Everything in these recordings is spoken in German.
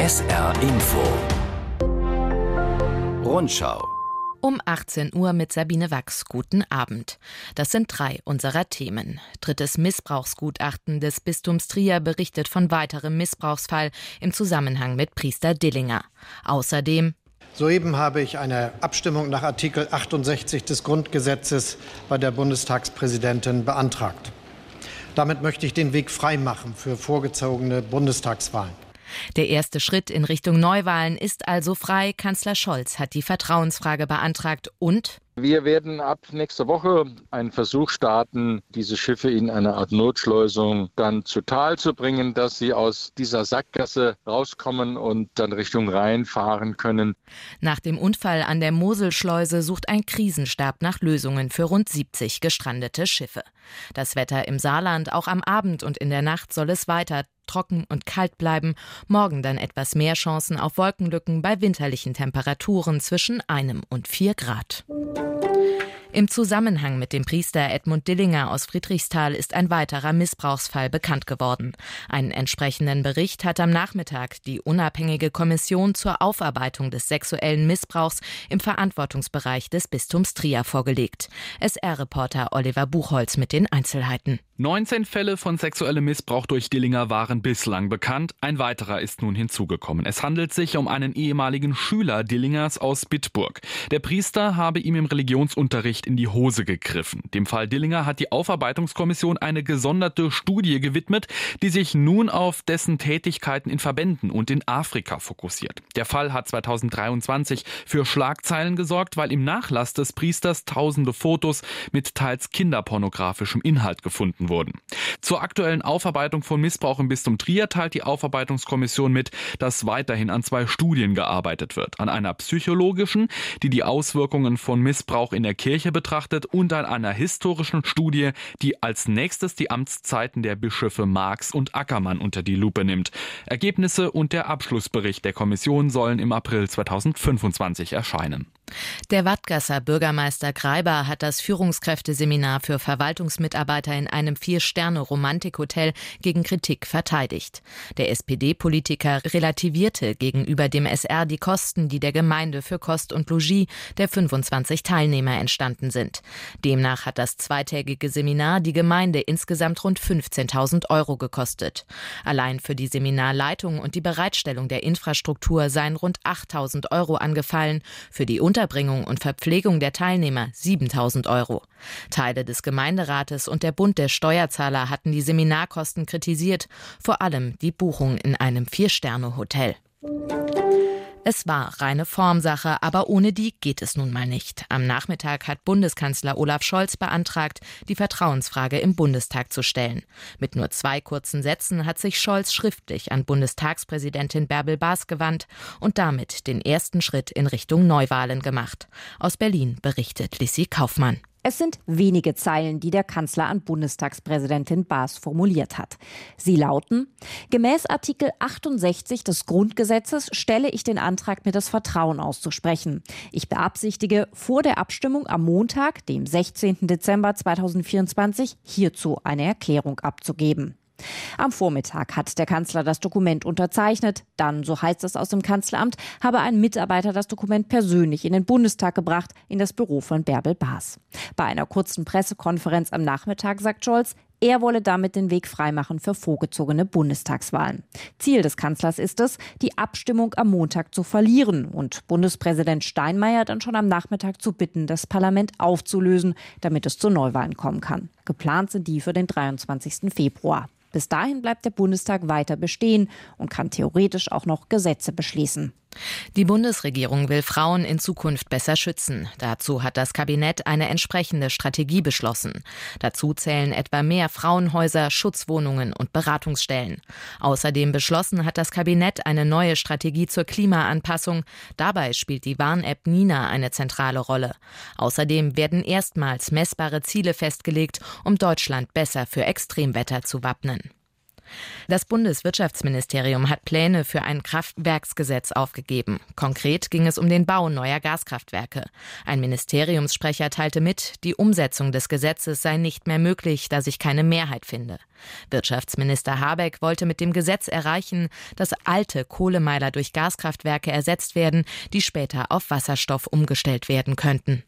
SR Info Rundschau Um 18 Uhr mit Sabine Wachs. Guten Abend. Das sind 3 unserer Themen. Drittes Missbrauchsgutachten des Bistums Trier berichtet von weiterem Missbrauchsfall im Zusammenhang mit Priester Dillinger. Außerdem: Soeben habe ich eine Abstimmung nach Artikel 68 des Grundgesetzes bei der Bundestagspräsidentin beantragt. Damit möchte ich den Weg freimachen für vorgezogene Bundestagswahlen. Der erste Schritt in Richtung Neuwahlen ist also frei. Kanzler Scholz hat die Vertrauensfrage beantragt und: Wir werden ab nächster Woche einen Versuch starten, diese Schiffe in eine Art Notschleusung dann zu Tal zu bringen, dass sie aus dieser Sackgasse rauskommen und dann Richtung Rhein fahren können. Nach dem Unfall an der Moselschleuse sucht ein Krisenstab nach Lösungen für rund 70 gestrandete Schiffe. Das Wetter im Saarland, auch am Abend und in der Nacht soll es weiter trocken und kalt bleiben. Morgen dann etwas mehr Chancen auf Wolkenlücken bei winterlichen Temperaturen zwischen 1 und 4 Grad. Im Zusammenhang mit dem Priester Edmund Dillinger aus Friedrichsthal ist ein weiterer Missbrauchsfall bekannt geworden. Einen entsprechenden Bericht hat am Nachmittag die unabhängige Kommission zur Aufarbeitung des sexuellen Missbrauchs im Verantwortungsbereich des Bistums Trier vorgelegt. SR-Reporter Oliver Buchholz mit den Einzelheiten. 19 Fälle von sexuellem Missbrauch durch Dillinger waren bislang bekannt. Ein weiterer ist nun hinzugekommen. Es handelt sich um einen ehemaligen Schüler Dillingers aus Bitburg. Der Priester habe ihm im Religionsunterricht in die Hose gegriffen. Dem Fall Dillinger hat die Aufarbeitungskommission eine gesonderte Studie gewidmet, die sich nun auf dessen Tätigkeiten in Verbänden und in Afrika fokussiert. Der Fall hat 2023 für Schlagzeilen gesorgt, weil im Nachlass des Priesters tausende Fotos mit teils kinderpornografischem Inhalt gefunden wurden. Zur aktuellen Aufarbeitung von Missbrauch im Bistum Trier teilt die Aufarbeitungskommission mit, dass weiterhin an 2 Studien gearbeitet wird. An einer psychologischen, die die Auswirkungen von Missbrauch in der Kirche betrachtet, und an einer historischen Studie, die als nächstes die Amtszeiten der Bischöfe Marx und Ackermann unter die Lupe nimmt. Ergebnisse und der Abschlussbericht der Kommission sollen im April 2025 erscheinen. Der Wattgasser Bürgermeister Greiber hat das Führungskräfteseminar für Verwaltungsmitarbeiter in einem 4-Sterne-Romantikhotel gegen Kritik verteidigt. Der SPD-Politiker relativierte gegenüber dem SR die Kosten, die der Gemeinde für Kost und Logis der 25 Teilnehmer entstanden sind. Demnach hat das zweitägige Seminar die Gemeinde insgesamt rund 15.000 € gekostet. Allein für die Seminarleitung und die Bereitstellung der Infrastruktur seien rund 8.000 € angefallen, für die Unterbringung und Verpflegung der Teilnehmer 7.000 €. Teile des Gemeinderates und der Bund der Steuerzahler hatten die Seminarkosten kritisiert, vor allem die Buchung in einem 4-Sterne-Hotel. Es war reine Formsache, aber ohne die geht es nun mal nicht. Am Nachmittag hat Bundeskanzler Olaf Scholz beantragt, die Vertrauensfrage im Bundestag zu stellen. Mit nur 2 kurzen Sätzen hat sich Scholz schriftlich an Bundestagspräsidentin Bärbel Baas gewandt und damit den ersten Schritt in Richtung Neuwahlen gemacht. Aus Berlin berichtet Lissi Kaufmann. Es sind wenige Zeilen, die der Kanzler an Bundestagspräsidentin Baas formuliert hat. Sie lauten: Gemäß Artikel 68 des Grundgesetzes stelle ich den Antrag, mir das Vertrauen auszusprechen. Ich beabsichtige, vor der Abstimmung am Montag, dem 16. Dezember 2024, hierzu eine Erklärung abzugeben. Am Vormittag hat der Kanzler das Dokument unterzeichnet. Dann, so heißt es aus dem Kanzleramt, habe ein Mitarbeiter das Dokument persönlich in den Bundestag gebracht, in das Büro von Bärbel Baas. Bei einer kurzen Pressekonferenz am Nachmittag sagt Scholz, er wolle damit den Weg freimachen für vorgezogene Bundestagswahlen. Ziel des Kanzlers ist es, die Abstimmung am Montag zu verlieren und Bundespräsident Steinmeier dann schon am Nachmittag zu bitten, das Parlament aufzulösen, damit es zu Neuwahlen kommen kann. Geplant sind die für den 23. Februar. Bis dahin bleibt der Bundestag weiter bestehen und kann theoretisch auch noch Gesetze beschließen. Die Bundesregierung will Frauen in Zukunft besser schützen. Dazu hat das Kabinett eine entsprechende Strategie beschlossen. Dazu zählen etwa mehr Frauenhäuser, Schutzwohnungen und Beratungsstellen. Außerdem beschlossen hat das Kabinett eine neue Strategie zur Klimaanpassung. Dabei spielt die Warn-App Nina eine zentrale Rolle. Außerdem werden erstmals messbare Ziele festgelegt, um Deutschland besser für Extremwetter zu wappnen. Das Bundeswirtschaftsministerium hat Pläne für ein Kraftwerksgesetz aufgegeben. Konkret ging es um den Bau neuer Gaskraftwerke. Ein Ministeriumssprecher teilte mit, die Umsetzung des Gesetzes sei nicht mehr möglich, da sich keine Mehrheit finde. Wirtschaftsminister Habeck wollte mit dem Gesetz erreichen, dass alte Kohlemeiler durch Gaskraftwerke ersetzt werden, die später auf Wasserstoff umgestellt werden könnten.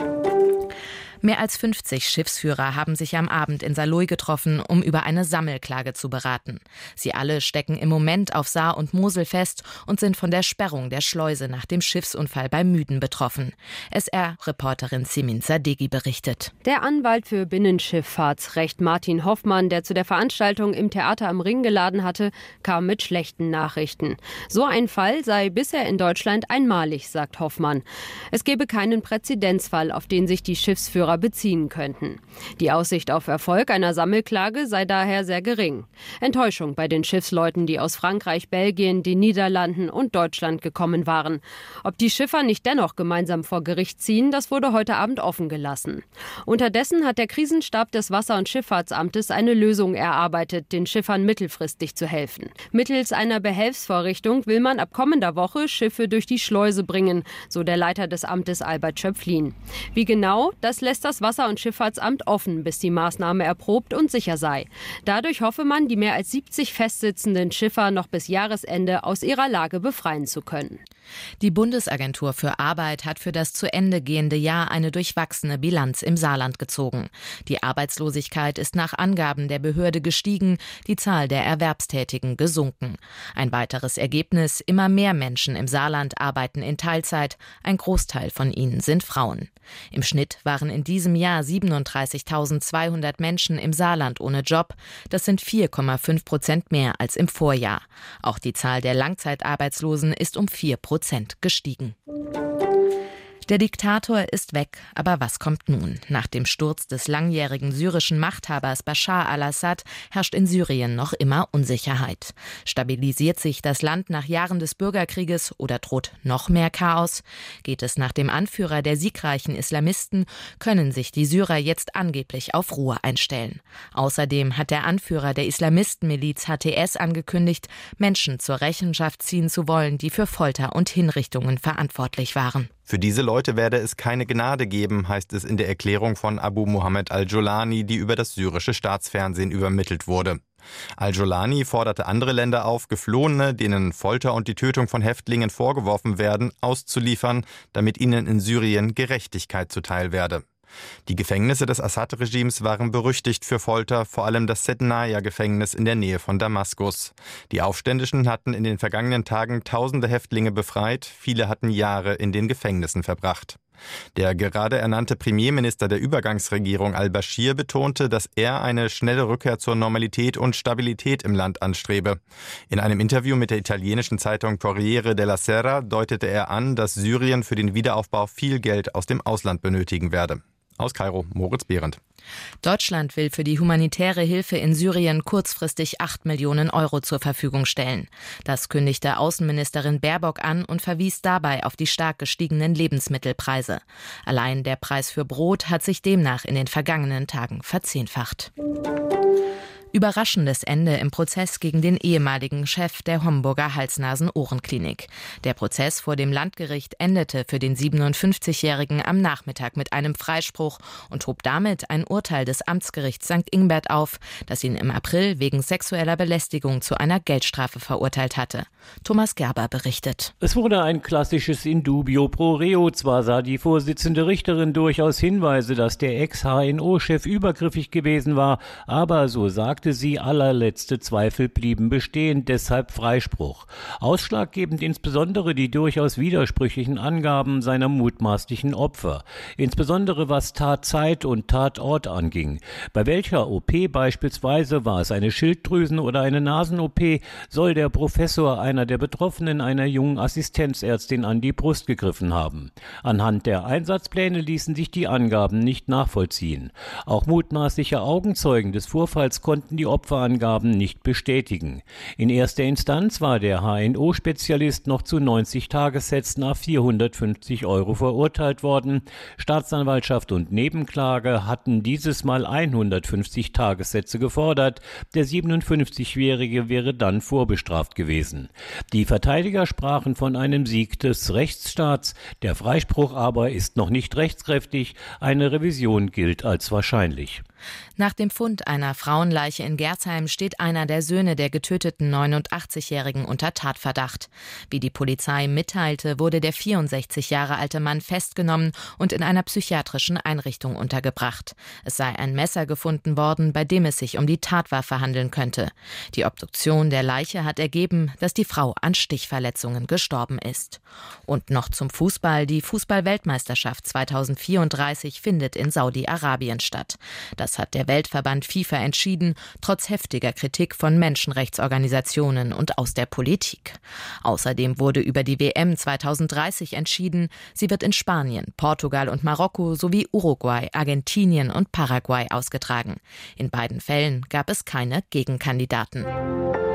Mehr als 50 Schiffsführer haben sich am Abend in Saarlouis getroffen, um über eine Sammelklage zu beraten. Sie alle stecken im Moment auf Saar und Mosel fest und sind von der Sperrung der Schleuse nach dem Schiffsunfall bei Müden betroffen. SR-Reporterin Simin Sadeghi berichtet. Der Anwalt für Binnenschifffahrtsrecht Martin Hoffmann, der zu der Veranstaltung im Theater am Ring geladen hatte, kam mit schlechten Nachrichten. So ein Fall sei bisher in Deutschland einmalig, sagt Hoffmann. Es gebe keinen Präzedenzfall, auf den sich die Schiffsführer beziehen könnten. Die Aussicht auf Erfolg einer Sammelklage sei daher sehr gering. Enttäuschung bei den Schiffsleuten, die aus Frankreich, Belgien, den Niederlanden und Deutschland gekommen waren. Ob die Schiffer nicht dennoch gemeinsam vor Gericht ziehen, das wurde heute Abend offen gelassen. Unterdessen hat der Krisenstab des Wasser- und Schifffahrtsamtes eine Lösung erarbeitet, den Schiffern mittelfristig zu helfen. Mittels einer Behelfsvorrichtung will man ab kommender Woche Schiffe durch die Schleuse bringen, so der Leiter des Amtes Albert Schöpflin. Wie genau, das lässt das Wasser- und Schifffahrtsamt offen, bis die Maßnahme erprobt und sicher sei. Dadurch hoffe man, die mehr als 70 festsitzenden Schiffer noch bis Jahresende aus ihrer Lage befreien zu können. Die Bundesagentur für Arbeit hat für das zu Ende gehende Jahr eine durchwachsene Bilanz im Saarland gezogen. Die Arbeitslosigkeit ist nach Angaben der Behörde gestiegen, die Zahl der Erwerbstätigen gesunken. Ein weiteres Ergebnis: immer mehr Menschen im Saarland arbeiten in Teilzeit. Ein Großteil von ihnen sind Frauen. Im Schnitt waren in diesem Jahr 37.200 Menschen im Saarland ohne Job. Das sind 4,5% mehr als im Vorjahr. Auch die Zahl der Langzeitarbeitslosen ist um 4% gestiegen. Der Diktator ist weg, aber was kommt nun? Nach dem Sturz des langjährigen syrischen Machthabers Bashar al-Assad herrscht in Syrien noch immer Unsicherheit. Stabilisiert sich das Land nach Jahren des Bürgerkrieges oder droht noch mehr Chaos? Geht es nach dem Anführer der siegreichen Islamisten, können sich die Syrer jetzt angeblich auf Ruhe einstellen. Außerdem hat der Anführer der Islamistenmiliz HTS angekündigt, Menschen zur Rechenschaft ziehen zu wollen, die für Folter und Hinrichtungen verantwortlich waren. Für diese Leute werde es keine Gnade geben, heißt es in der Erklärung von Abu Mohammed al-Jolani, die über das syrische Staatsfernsehen übermittelt wurde. Al-Jolani forderte andere Länder auf, Geflohene, denen Folter und die Tötung von Häftlingen vorgeworfen werden, auszuliefern, damit ihnen in Syrien Gerechtigkeit zuteil werde. Die Gefängnisse des Assad-Regimes waren berüchtigt für Folter, vor allem das Sednaya-Gefängnis in der Nähe von Damaskus. Die Aufständischen hatten in den vergangenen Tagen tausende Häftlinge befreit, viele hatten Jahre in den Gefängnissen verbracht. Der gerade ernannte Premierminister der Übergangsregierung al-Bashir betonte, dass er eine schnelle Rückkehr zur Normalität und Stabilität im Land anstrebe. In einem Interview mit der italienischen Zeitung Corriere della Sera deutete er an, dass Syrien für den Wiederaufbau viel Geld aus dem Ausland benötigen werde. Aus Kairo, Moritz Behrendt. Deutschland will für die humanitäre Hilfe in Syrien kurzfristig 8 Millionen Euro zur Verfügung stellen. Das kündigte Außenministerin Baerbock an und verwies dabei auf die stark gestiegenen Lebensmittelpreise. Allein der Preis für Brot hat sich demnach in den vergangenen Tagen verzehnfacht. Überraschendes Ende im Prozess gegen den ehemaligen Chef der Homburger Hals-Nasen-Ohren-Klinik. Der Prozess vor dem Landgericht endete für den 57-Jährigen am Nachmittag mit einem Freispruch und hob damit ein Urteil des Amtsgerichts St. Ingbert auf, das ihn im April wegen sexueller Belästigung zu einer Geldstrafe verurteilt hatte. Thomas Gerber berichtet. Es wurde ein klassisches In dubio pro reo. Zwar sah die Vorsitzende Richterin durchaus Hinweise, dass der Ex-HNO-Chef übergriffig gewesen war, aber so sagte sie, allerletzte Zweifel blieben bestehen, deshalb Freispruch. Ausschlaggebend insbesondere die durchaus widersprüchlichen Angaben seiner mutmaßlichen Opfer, insbesondere was Tatzeit und Tatort anging. Bei welcher OP beispielsweise, war es eine Schilddrüsen- oder eine Nasen-OP, soll der Professor einer der Betroffenen einer jungen Assistenzärztin an die Brust gegriffen haben. Anhand der Einsatzpläne ließen sich die Angaben nicht nachvollziehen. Auch mutmaßliche Augenzeugen des Vorfalls konnten konnten die Opferangaben nicht bestätigen. In erster Instanz war der HNO-Spezialist noch zu 90 Tagessätzen à 450 € verurteilt worden. Staatsanwaltschaft und Nebenklage hatten dieses Mal 150 Tagessätze gefordert. Der 57-Jährige wäre dann vorbestraft gewesen. Die Verteidiger sprachen von einem Sieg des Rechtsstaats. Der Freispruch aber ist noch nicht rechtskräftig. Eine Revision gilt als wahrscheinlich. Nach dem Fund einer Frauenleiche in Gerzheim steht einer der Söhne der getöteten 89-Jährigen unter Tatverdacht. Wie die Polizei mitteilte, wurde der 64 Jahre alte Mann festgenommen und in einer psychiatrischen Einrichtung untergebracht. Es sei ein Messer gefunden worden, bei dem es sich um die Tatwaffe handeln könnte. Die Obduktion der Leiche hat ergeben, dass die Frau an Stichverletzungen gestorben ist. Und noch zum Fußball. Die Fußball-Weltmeisterschaft 2034 findet in Saudi-Arabien statt. Das hat der Weltverband FIFA entschieden, trotz heftiger Kritik von Menschenrechtsorganisationen und aus der Politik. Außerdem wurde über die WM 2030 entschieden. Sie wird in Spanien, Portugal und Marokko sowie Uruguay, Argentinien und Paraguay ausgetragen. In beiden Fällen gab es keine Gegenkandidaten.